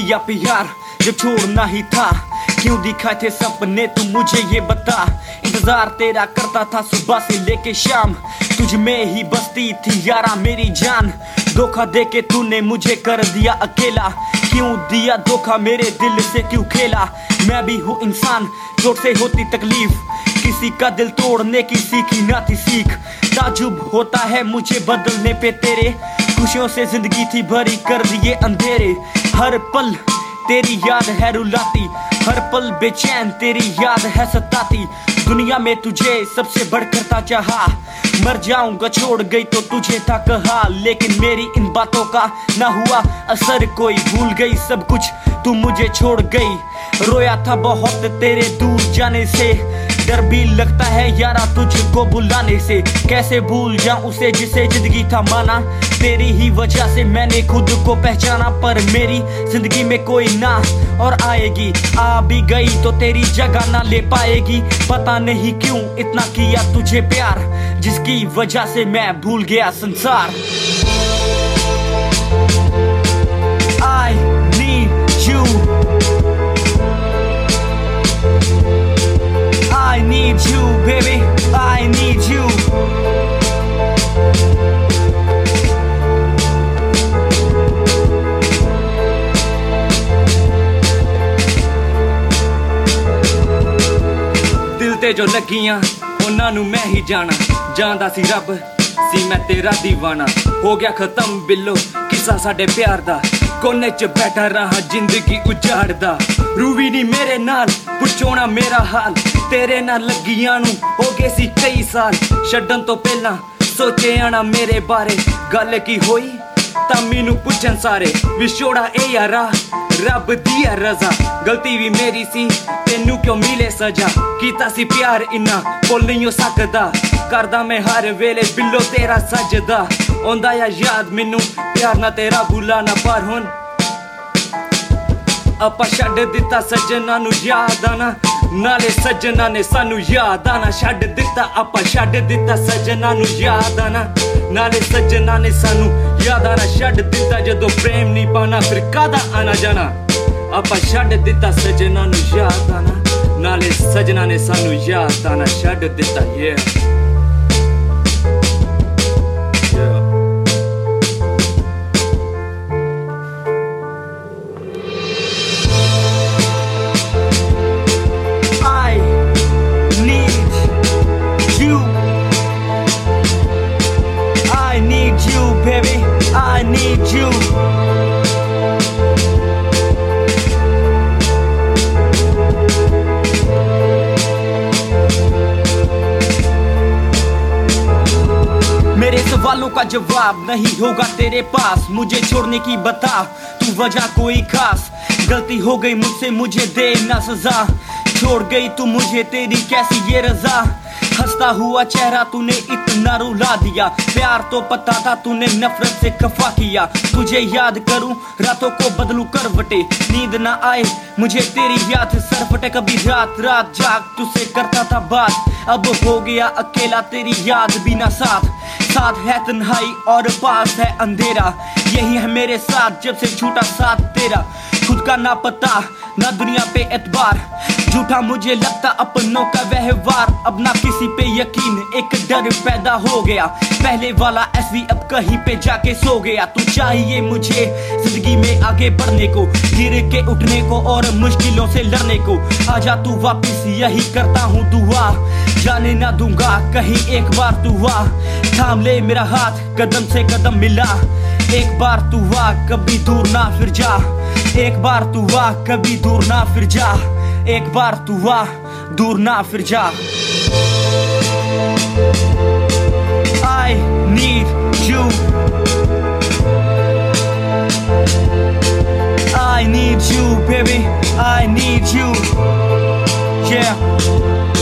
किया प्यार जब छोड़ना ही था, क्यों दिखाए थे सपने तू मुझे ये बता। इंतजार तेरा करता था सुबह से लेके शाम, तुझ में ही बसती थी यारा मेरी जान। धोखा देके तूने मुझे कर दिया अकेला, क्यों दिया धोखा मेरे दिल से क्यों खेला। मैं भी हूँ इंसान, चोट से होती तकलीफ, किसी का दिल तोड़ने की सीखी ना थी सीख। ताजुब होता है मुझे बदलने पे तेरे, खुशियों से जिंदगी थी भरी कर दिए अंधेरे। हर पल तेरी याद है रुलाती, हर पल बेचैन तेरी याद है सताती। दुनिया में तुझे सबसे बढ़कर था चाहा, मर जाऊंगा छोड़ गई तो तुझे था कहा। लेकिन मेरी इन बातों का ना हुआ असर कोई, भूल गई सब कुछ तू मुझे छोड़ गई। रोया था बहुत तेरे दूर जाने से, डर भी लगता है यारा तुझको बुलाने से। कैसे भूल जाऊं उसे जिसे जिंदगी था माना, तेरी ही वजह से मैंने खुद को पहचाना। पर मेरी जिंदगी में कोई ना और आएगी, आ भी गई तो तेरी जगह ना ले पाएगी। पता नहीं क्यों इतना किया तुझे प्यार, जिसकी वजह से मैं भूल गया संसार। I need you, I need you baby, I need you। दिल ते जो लगियां ਉਹਨਾਂ ਨੂੰ मैं ही जाना, ਜਾਂਦਾ ਸੀ ਰੱਬ ਸੀ मैं तेरा दीवाना। हो गया खत्म बिल्लो किस्सा साडे प्यार दा, कोने च बैठा रहा जिंदगी उजाड़दा। रूवी नी मेरे नाल पुछो ना मेरा हाल, तेरे नाल लगियां नू हो गए सी कई साल। छड्डन तो पहला सोचे आना मेरे बारे, गल की होई तां मैनू पुछन सारे। विछोड़ा ए यारा रब दी रजा, गलती भी मेरी सी तेनू क्यों मिले सजा। कीता सी प्यार इन्ना भुल नहीं हो सकदा, करदा मैं हर वेले बिल्लो तेरा सजदा। औंदा या याद मैनू प्यार ना तेरा भुलाना, पर हुण आपां छड्ड दित्ता सजना नू याद आना, नाले सजना ने सानू याद आना। छड्ड दित्ता आपां छड्ड दित्ता सजना नू याद आना, नाले सजना ने सानू याद आना। छड्ड दित्ता जदों प्रेम नहीं पाना फिर कादा आना जाना। आपां छड्ड दित्ता सजना नू याद आना, नाले सजना ने सानू याद आना। छड्ड दित्ता baby, I need you। मेरे सवालों का जवाब नहीं होगा तेरे पास, मुझे छोड़ने की बता तू वजह कोई खास। गलती हो गई मुझसे मुझे दे ना सजा, छोड़ गई तू मुझे तेरी कैसी ये रजा। हंसता हुआ चेहरा तूने इतना रुला दिया, प्यार तो पता था तूने नफरत से खफा किया। तुझे याद करूं रातों को बदलूं करवटे, नींद ना आए मुझे तेरी याद से सर फटे। कभी रात रात जाग तुझसे करता था बात, अब हो गया अकेला तेरी याद भी ना साथ। साथ है तन्हाई और पास है अंधेरा, यही है मेरे साथ जब से छूटा साथ तेरा। खुद का ना पता ना दुनिया पे एतबार, झूठा मुझे लगता अपनों का व्यवहार। अब ना किसी पे यकीन एक डर पैदा हो गया, पहले वाला ऐसी अब कहीं पे जाके सो गया। तू चाहिए मुझे जिंदगी में आगे बढ़ने को, गिर के उठने को और मुश्किलों से लड़ने को। आजा तू वापिस यही करता हूँ दुआ, जाने ना दूंगा कहीं एक बार तू आ। थाम ले मेरा हाथ कदम से कदम मिला, एक बार तू आ कभी दूर ना फिर जा। एक बार तू आ कभी दूर ना फिर जा, एक बार तू आ दूर ना फिर जा। I need you, I need you baby, I need you, yeah।